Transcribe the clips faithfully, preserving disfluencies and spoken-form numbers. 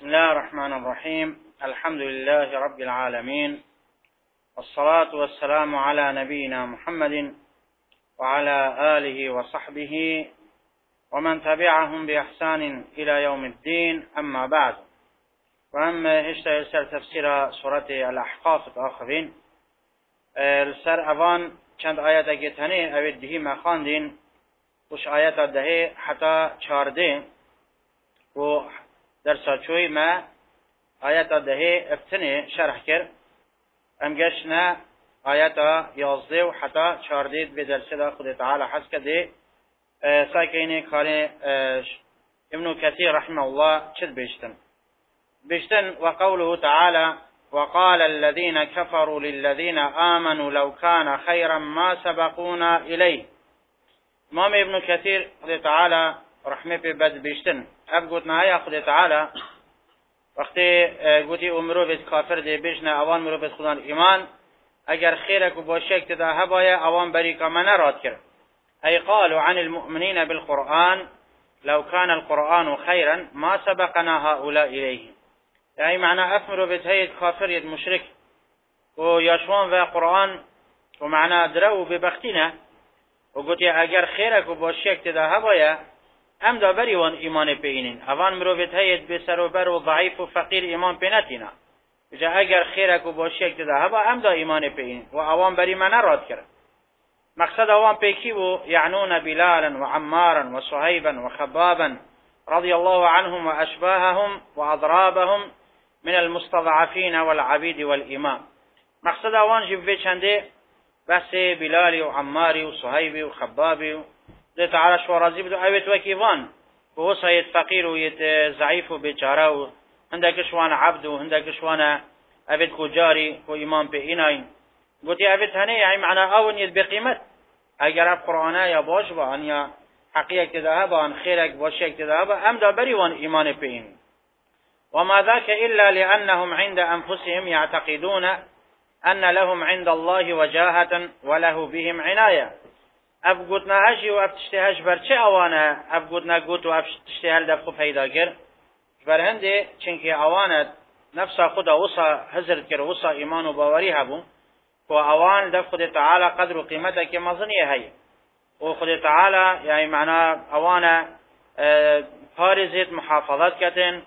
بسم الله الرحمن الرحيم. الحمد لله رب العالمين، والصلاة والسلام على نبينا محمد وعلى آله وصحبه ومن تبعهم بإحسان إلى يوم الدين. أما بعد، وأما هشتا سر تفسير سورة الأحقاف آخرين سر أوان چند آيات گتنه اوید دهی مخاندین وش آيات دهی حتى چارده و در ساچوی ما آيات دهی افتنه شرح کرد ام گشنا آيات یازده و حتى چارده به درسه خود تعالی حس کده ساکینه کار ابن كثير رحمه الله چد بیشتن بیشتن وقوله تعالى وقال الذين كفروا للذين آمنوا لو كان خيرا ما سبقونا إليه. امام ابن كثير خدا تعالى رحمه به بد بیشتن اب گوت نهایا خدا تعالى وقتی گوتی امرو بید کافر دی بیشنه اوان مرو بید خودان ایمان اگر خیرک و باشک تدا هبایا اوان بریکا من راد کرد. ای قالوا عن المؤمنين بالقرآن لو كان القرآن خيرا ما سبقنا هؤلاء إليه. يعني معنى أفمروا بتهيد كافر يد مشرك ويشوان في قرآن ومعنى دروا ببختنا وقلت يا أجر خيرك وباشيك تدا هبايا أم دا بريوان إيمان بينين أفان مروا بتهيد بسروبر وضعيف وفقير إيمان بينتنا إذا أجر خيرك وباشيك تدا هبا أم دا إيمان بينين وأوان بري من راد كرد. مقصد أوان بيكيبو يعنون بلالا وعمارا وصهيبا وخبابا رضي الله عنهم وأشباههم وأضرابهم من المستضعفين والعبيد والإمام. مقصد أوان جيب چنده بس بلالي وعماري وصهيبي وخبابي ده تعالى شو راضي بدو أويت وكيفان وهو سيد فقير ويت ضعيف وبيچاره وهندك شوان عبد وهندك شوان أويت كجاري وإمام بإناين قلت أويت هني يعني معنى أون يد بقيمة أجر القرآن يا باش وأن يا حقيقة ذهب عن خيرك باشك ذهب أم دا بريوان إيمان بهم. وما ذاك إلا لأنهم عند أنفسهم يعتقدون أن لهم عند الله وجاهة وله بهم عناية. أبقودنا هجي وأبتشتهاش برچه أوانا أبقودنا قوت وأبتشتهال دفخو فيدا كر برهنده چنك أوانا نفسا خدا وصا هزر كر وصا إيمان وباوري هبو وأوان دفخو دي تعالى قدر قيمتك مظنية هاي وخد تعالى يعني معناه أوانا فارزت محافظات كتن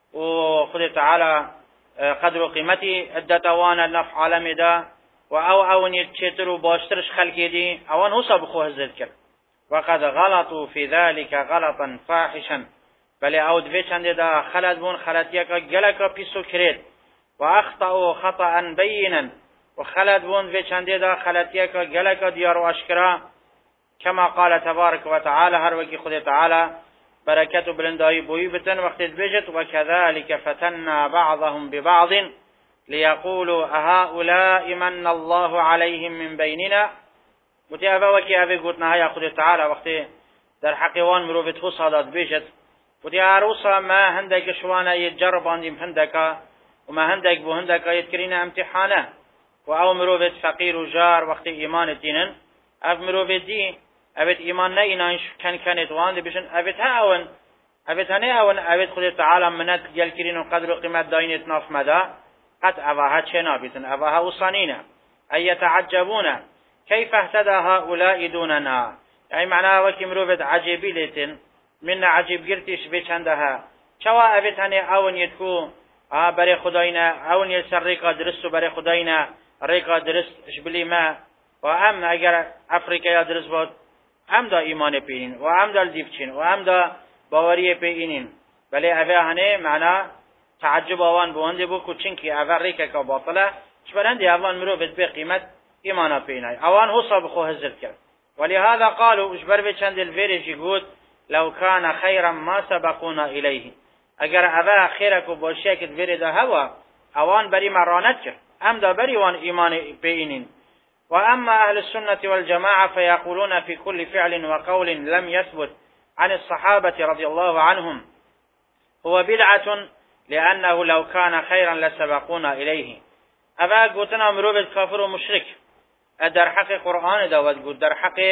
وخد تعالى قدر قيمتي عدة أوانا نفع عالم دا وأو أون يتشتر وباشترش خلقي دي أوان هو سبخوه الذكر وقد غلطوا في ذلك غلطا فاحشا بل أود فيشان دا خلد بون خلطيكا جلكا بيسو كريت وأخطأوا خطأ بينا وخلد بون فيشان دا خلطيكا جلكا ديار وأشكرا كما قال تبارك وتعالى هر وكي خد تعالى بركته بلنداي بوي بتن وقت بجت وكذلك فتنا بعضهم ببعض ليقولوا أهؤلاء من الله عليهم من بيننا. متى وكي أبي قلنا يا خد تعالى وقت در حقوان مروفت خو صادات بجت ودي عروسا ما هندك شوانا يتجرب عندهم هندك وما هندك بو هندك يتكرين امتحانه وأو مروفت فقير وجار وقت إيمان الدين اف مروفت دي أبد إيمان نايناش كان كانت وان بيشن أبد هاون أبد هني هاون أبد خد تعالى منات جل كرين وقدر قيمة داينة ناف مدى قد أباها شنا بيتن أباها وصانينا أي يتعجبون كيف اهتدى هؤلاء دوننا. أي معناها وكي مروفت عجيبي لتن من عجيب قرتش بيشندها شوا أبد هني أون يتكو آه بري خداينا أون يسر ريقا درسو بري خداينا ريقا درس شبلي ما وأم أجر أفريقيا درس بود هم دا ایمان پینین و هم دا دیفچین و هم دا باوری پینین بله اوه هنه معنا تعجب آوان بونده بو کچین که اوه ریکه که باطله چبرنده اوان مرو بد به قیمت ایمانا پینای اوان حصا بخو هزر کرد ولهذا قالوا اجبر بچند الفيرجي قود لو كان خيرا ما سبقونا إليه. اگر اوه خیرک و باشیک الفيرده هوا اوان بری مرانت کرد هم دا بری وان ایمان پینین. وأما أهل السنة والجماعة فيقولون في كل فعل وقول لم يثبت عن الصحابة رضي الله عنهم هو بدعة لأنه لو كان خيرا لسبقونا إليه. أبا قلتنا مروب الكافر ومشرك در حق قرآن داود قلت در حق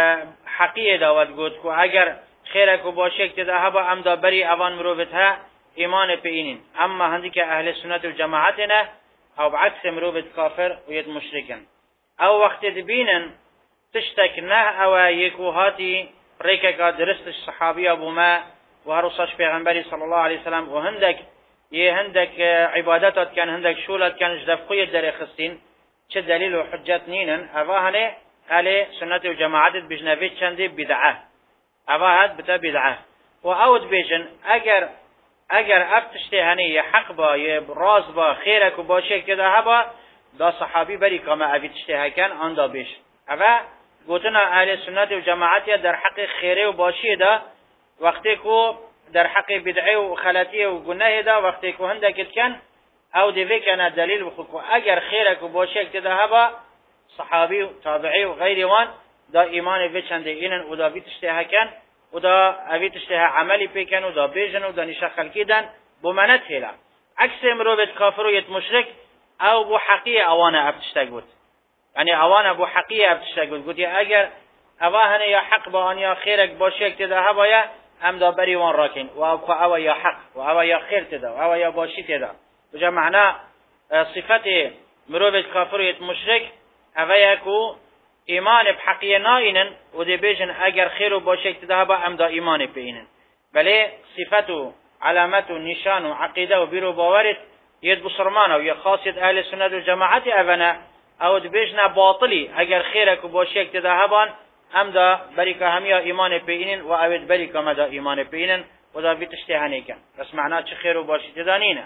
حقية داود قلت اگر خيرك وباشيك تذهب أم دا بري أوان مروبتها ایمان پینین. اما هندی که اهل سنت و جماعت نه او بعکس مروبت کافر و ید مشرکن. او وقت دبینن تشتک نه او یکو هاتی ریکه که درستش صحابی ابو ما و هروساش پیغمبری صلی الله علیه وسلم و هندک یه هندک عبادتات کن هندک شولت کن جدفقیت در خستین چه دلیل و حجت نینن اوه هنه اهل سنت و جماعت بجنبید چنده بدعه اوه هد بتا بدعه و اود بیجن اگر اگر افتشتی هنه یه حق با یه راز با خیرک و باشه کده هبا دا صحابی بری کما اویتشتی هکن آن دا بیش اوه گوتنا اهل سنت و جماعت در حق خیره و باشی دا وقتی که در حق بدعه و خلطیه و گناه دا وقتی که هندکت کن او دوی کنه دلیل بخوکو اگر خیرک و باشه کده هبا صحابی و تابعی و غیر وان دا ایمان وی چنده اینن و دا بیتشتی هکن و دا اویتشتی عملی پیکن و دا بیجن و دا نشه خلکی دن بمنت هیلا عکس مروبت کافر و یت مشرک او بو حقی اوانه افتشته گود یعنی اوانه بو حقی افتشته گود گودی اگر اوانه یا حق با آنیا خیرک باشه کده هبا یا هم دا بری وان راکن و او او یا حق و او یا خیر تدا و او یا باشی تدا وجا معنا صفت مروبت کافر و یت مشرک او یکو ایمان بحقیه ناینن و دی بیجن اگر خیر و باشه تدا با هم دا ایمان پینن بله صفت و علامت و نشان و عقیده و بیرو باورت ید بسرمان و یا خاصیت اهل سنت و جماعت اونا او دی بیجن باطلی اگر خیرک و باشه تدا با هم دا بریکا همیا ایمان پینن و اوید بریکا مدا ایمان پینن و دا بیتشتی هنیکن بس معنا چه خیر و باشه تدا نینه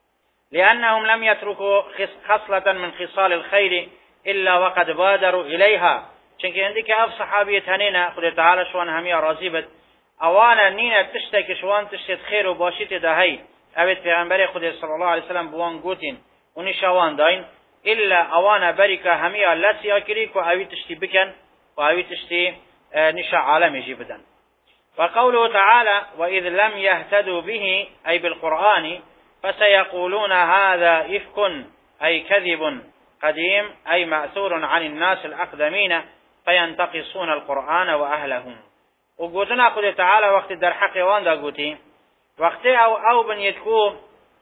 لأنهم لم يتركوا خصلة من خصال الخير إلا وقد بادروا إليها چونکه عندي که اف صحابیت هنینا خود تعالی شوان همیا راضی بد اوانا نینا تشتک شوان تشت خیر و باشیت دهی اوید پیغمبر خود صلی الله علیه وسلم بوان گوتین و نشوان داین الا اوانا بریکا همیا لسیا کری که اوید تشتی بکن و اوید تشتی نشا عالم جی بدن وقوله تعالى وإذ لم يهتدوا به أي بالقرآن فسيقولون هذا إفك أي كذب قديم أي مأثور عن الناس الأقدمين فينتقصون القرآن وأهلهم وقلنا قد تعالى وقت در حق واندا قوتي وقت أو أو بن يتكو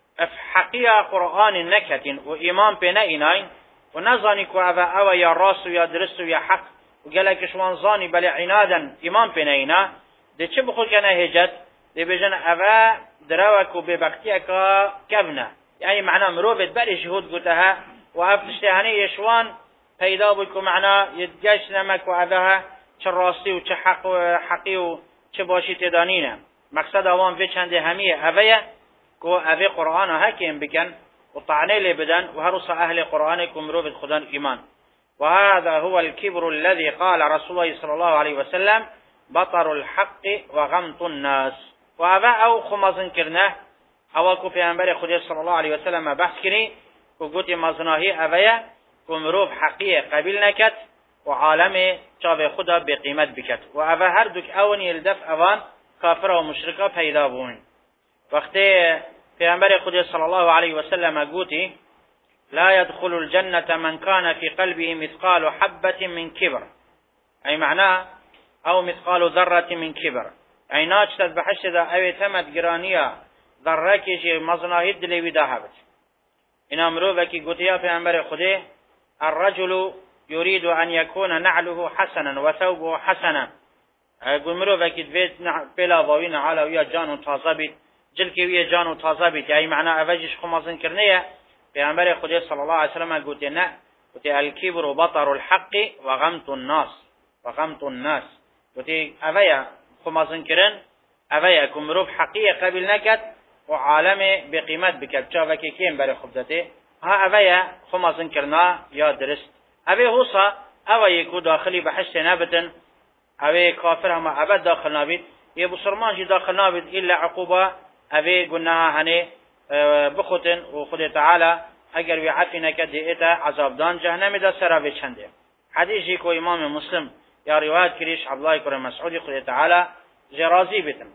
حقيا قرآن نكت وإمام بنائنين ونظاني كو أبا أو يا راس يا درس يا حق وقالك شوان ظاني بل عنادا إمام بنائنا دي چه بخل كنا هجت دي بجن أبا دراوك وببقتيك كبنا يعني معنى مروبت بل شهود قلتها وأفتشتهاني يشوان پیدا بود که معنا یدگش نمک و اوها چه راستی و چه حق و حقی و چه باشی تدانینه مقصد اوان وی چنده همیه اوه که اوه قرآن ها حکیم بکن و طعنه لی بدن و هرص اهل قرآن کمرو بد خدان ایمان و هذا هو الكبر الذي قال رسول الله صلى الله عليه وسلم بطر الحق و غمط الناس و اوه او خمازن کرنه او که پیامبر خدا صلی الله علیه وسلم بحث کنی که گوتی مزناهی اوه کمروب حقیه قبیل نکت و عالم چاو خدا به قیمت بکت و اوه هر دوک اونی الدف اوان کافر و مشرکا پیدا بون وقتی پیامبر خدا صلی الله علیه وسلم گوتی لا يدخل الجنة من كان في قلبه مثقال حبة من كبر أي معناه أو مثقال ذرة من كبر أي ناجتت بحشت ذا أو ثمت جرانية ذرة كيشي مظناهد لي ذهبت إن أمروبك قوتيا في أمبر خده الرجل يريد أن يكون نعله حسنا وثوبه حسنا أمروبك بيت بلا ضوين على ويا جانو تازبت جلك ويا جانو تازبت أي معناه أفجش خمازن كرنية في أمبر خده صلى الله عليه وسلم قوتنا قوتي الكبر بطر الحق وغمط الناس وغمط الناس قوتي أفيا خمازن كرن أفيا كمروب حقيقة قبل نكت وعالم بقيمت بكت شافك كيم بري خبزته ها أفيا خمازن كرنا يا درست أفي هوصا أفا يكو داخلي بحشت نابتن أفي كافر هما أبد داخل نابت يبو سرمان جي داخل نابت إلا عقوبة أفي قلناها هني بخوتن وخد تعالى اگر وی عفی نکد ایتا عذاب دان جهنم دا سراوی چنده حدیثی کو امام مسلم یا روایت کریش عبدالله کر مسعودی خد تعالى جرازی بتن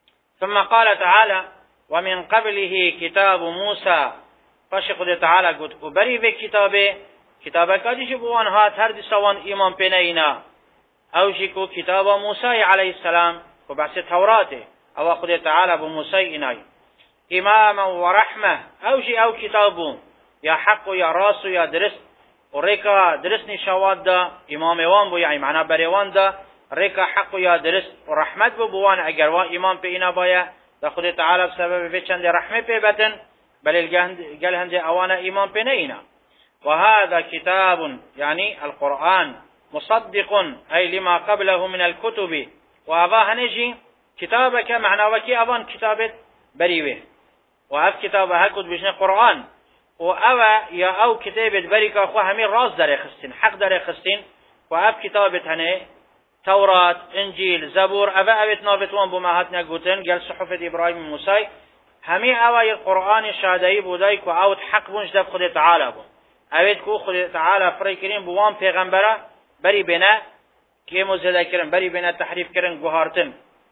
ثم قال تعالى ومن قبله كتاب موسى فش خد تعالى قد وبري به كتابه كتابه کدیش بوان هات هر دسوان ایمان پنینا او شکو کتاب موسی علیه السلام و بحث توراته او خد تعالى بو موسی اینای إماما ورحمة أو جي أو كتابون يا حق يا راس يا درست وريكا درسني شواد دا إمام وان بو يعني معنى بريوان دا ريكا حق يا درست ورحمت بو بوان اگر وان إمام بي إنا بايا دا خود تعالى بسبب في چند رحمة بي بتن بل الجل هند أوانا إمام بي نينا. وهذا كتاب يعني القرآن مصدق أي لما قبله من الكتب وأبا هنجي كتابك معنى وكي أبان كتابت بريوه وهذا كتاب هكذا بجنة قرآن وأبا يا أو كتابت بريكا أخوة همين راس داري خستين حق داري خستين وهذا كتابت هنه توراة إنجيل زبور أبا أبت نابتوان بمهاتنا قوتن قال صحفة إبراهيم موسى همين أبا القرآن شهدائي بودايك وأوت حق بونش دب خد تعالى بون أبت كو خد تعالى فري كريم بوان پیغمبره بری بنا كيمو زده كرن بری بنا تحريف كرن قهارتن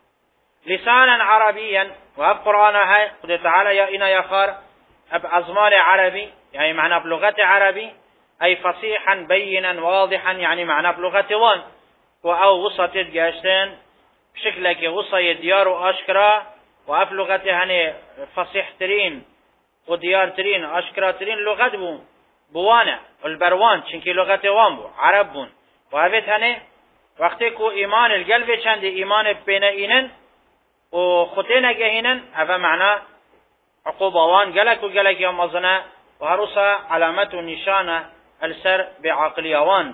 لسانا عربيا وهب قرآن هاي قد تعالى يا إنا يا خار أب أزمال عربي يعني معناه بلغة عربي أي فصيحا بينا واضحا يعني معناه بلغة وان وأو وسط جاشتين بشكلك وصي ديار وأشكرا وأب لغة هني فصيح ترين وديار ترين أشكرا ترين لغة بو بوانا والبروان چنكي لغة وان بو عرب بون وهبت هني وقتی کو ایمان القلب چند ایمان بینه اینن و خطینه گهینن هذا معنى عقوبوان گلک و گلک یا مزنه و هروسا علامت و نشانه السر بعقليوان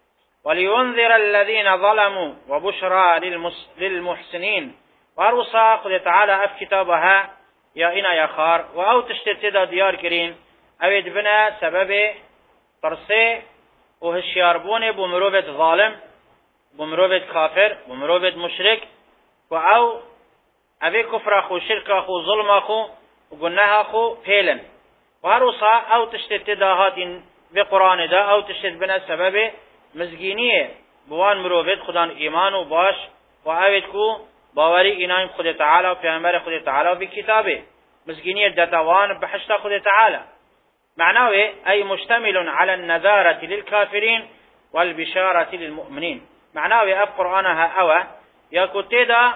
ولينذر الذين ظلموا وبشرى للمحسنين وهروسا قد تعالى اف كتابها يا إنا يا خار و او تشتتدا ديار كرين اوید بنا سبب ترسي و هشياربون بمروبت ظالم بمروبت كافر بمروبت مشرك و او اوی کفر اخو شرک اخو ظلم اخو و گناه اخو پیلن و هروسا او تشتت داهاتین به قرآن دا او تشتت بنا سبب مزگینیه بوان مروبت خدان ایمان و باش و اوید کو باوری اینایم خود تعالی و پیغمبر خود تعالی و بکتابه مزگینیه دتوان بحشت خود تعالی معناه أي مشتمل على النذارة للكافرين والبشارة للمؤمنين معناه أب قرآنها أوى يكو تيدا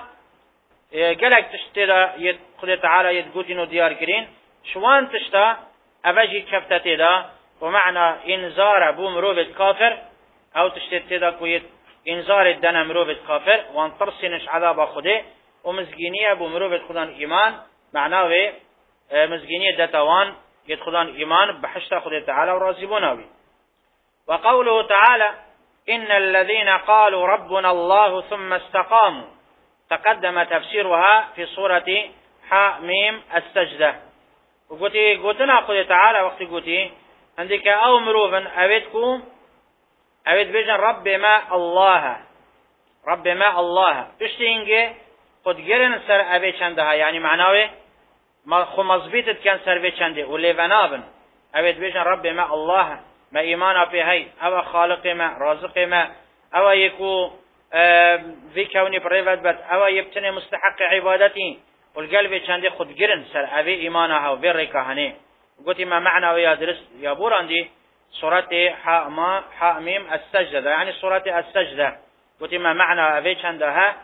قلق تشتدا يد خد تعالى يدقوتين ديار كرين شوان تشتا أبجي كفت تيدا ومعنى إنذار بو مروبة كافر أو تشتد تيدا كويت إنذار الدنا مروبة كافر وان ترسنش عذاب خده ومزقينية بو مروبة خدان إيمان معناه مزقينية دتوان يدخلان إيمان بحشت خد تعالى ورازبوناوي وقوله تعالى إن الذين قالوا ربنا الله ثم استقاموا تقدم تفسيرها في سورة حاء ميم السجدة وقلتي قلتنا خد تعالى وقت قلتي عندك أو مروفا أبدكم أبد بيجن رب ما الله رب ما الله اشتينجي قد جرن سر أبد شندها يعني معناه ما خو مزبیتت کن سروی چنده و لیونابن اوید بیشن رب ما الله ما ایمانا پی هی او خالق ما رازق ما او یکو ذی کونی پریوت بد او یبتنی مستحق عبادتی والقلب چنده خود گرن سر اوی ایمانا ها و وی ریکاهنه قلتی ما معنى ويا درس يا بوراندي سورة حاء ما حاء ميم السجدة يعني سورة السجدة قلت ما معنى اوی چندها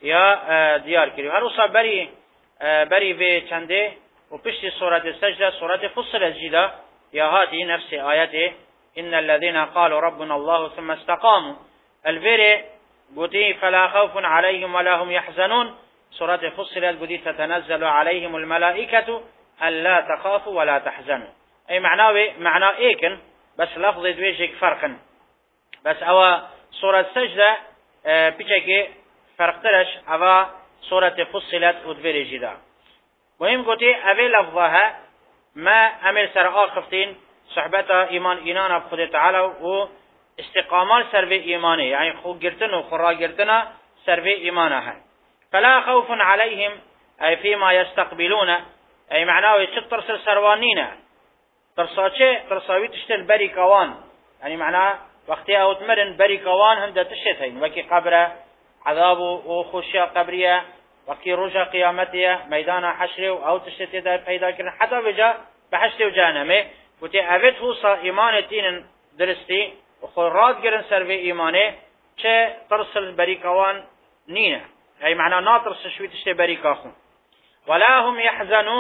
يا ديار كريم هروسا بري بري في چنده وبشتي سورة السجدة سورة فصل الجدة يا هذه نفس آياته إن الذين قالوا ربنا الله ثم استقاموا الفيري قلتي فلا خوف عليهم ولا هم يحزنون سورة فصلت قلتي تتنزل عليهم الملائكة ألا تخافوا ولا تحزنوا أي معناه معناه إيكن بس لفظ دويجك فرقا بس أو سورة السجدة بيجك فرق ترش أو سورة فصلت ودفير جدا مهم قلتي أبي لفظها ما أمر سرعا خفتين صحبة إيمان إينانا بخد تعالى و استقامال سربي إيماني يعني خو قرتن وخرا قرتن سربي إيمانها فلا خوف عليهم أي فيما يستقبلون أي معناه يتشطر سر سروانين ترصاتشي ترصاوي تشتل بري كوان يعني معناه وقتها أوتمرن بري كوان هم دا تشتهين وكي قبره عذاب وخشية قبرية وكي رجع قيامتها ميدان حشر أو تشتهي دا پیدا كرن حتى بجا بحشت وجانمه وتي أبد هو صا إيمان تين درستي وخرات قرن سر في إيمانه چه ترسل بري كوان نينه أي معناه ناطرس شوي تشتهي بري كاخون ولا هم يحزنون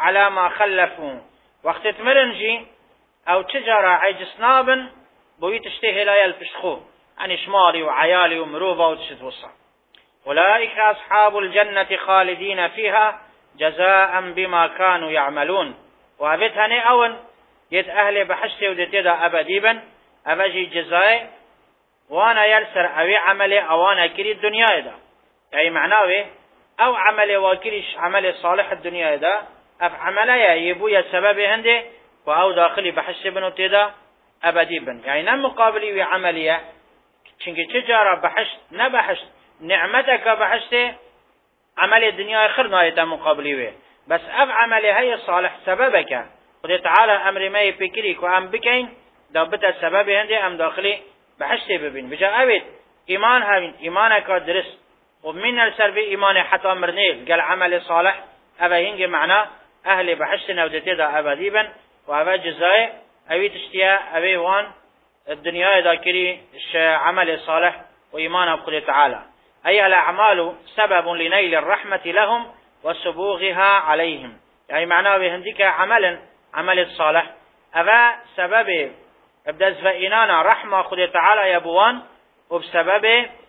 على ما خلفوا وقت تمرنجي أو تجارة عجس نابن بوي تشتهي لا يلفشخو يعني شماري وعيالي ومروفة وتشتوصى. أولئك أصحاب الجنة خالدين فيها جزاء بما كانوا يعملون. وأبتهني أون يد أهل بحشتي ودتيدا أبديبا أبجي جزاء وانا يلسر أوي عملي أوانا كري الدنيا دا يعني معناه أو عملي وكريش عملي صالح الدنيا دا أف عملي يبويا سبب هندي وأو داخلي بحشتي بنو تيدا أبديبا يعني نم مقابلي وعملية چونكي تجارة بحشت نبحشت نعمتك بحشتي عملي الدنيا خير نايتا مقابلي وي بس أف عملي هي صالح سببك خذ تعالى أمر ما يفكريك وأم بكين دابت السبب هندي أم داخلي بحشتي ببين بجا أبد إيمان هاين إيمانك درس ومن السرب إيمان حتى مرنيل قال عمل صالح أبا هنجي معنا أهل بحشتنا ودتيدا أبديبا وأبا جزاء أبي تشتيا أبي وان الدنيا ذاكري عمل صالح وإيمان بقدر تعالى أي الأعمال سبب لنيل الرحمة لهم وسبوغها عليهم يعني معناه بهنديك عملا عمل صالح أبا سبب ابدأ فإنانا رحمة قدر تعالى يبوان وبسبب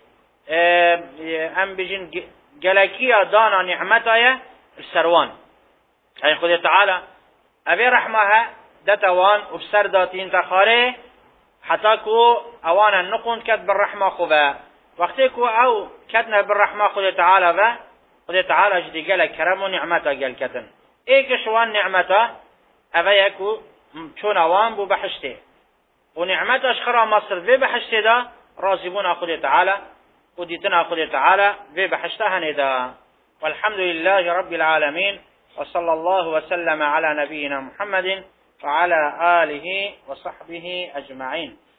أم بجن جلكية دانا نعمتها السروان يعني قدر تعالى أبي رحمها دتوان وبسر داتين تخاري حتى كو أوانا نقون كد بالرحمة خبا وقتی کو او کتنه بالرحمه خود تعالی و خود تعالی جدی گل کرم و نعمتا گل کتن ایک شوان نعمتا اوه یکو چون اوان بو بحشته و نعمتاش خرا مصر و بحشته دا راضبون خود تعالی و دیتنا خود تعالی و بحشته هندا. والحمد لله رب العالمين وصلى الله وسلم على نبينا محمد وعلى آله وصحبه أجمعين.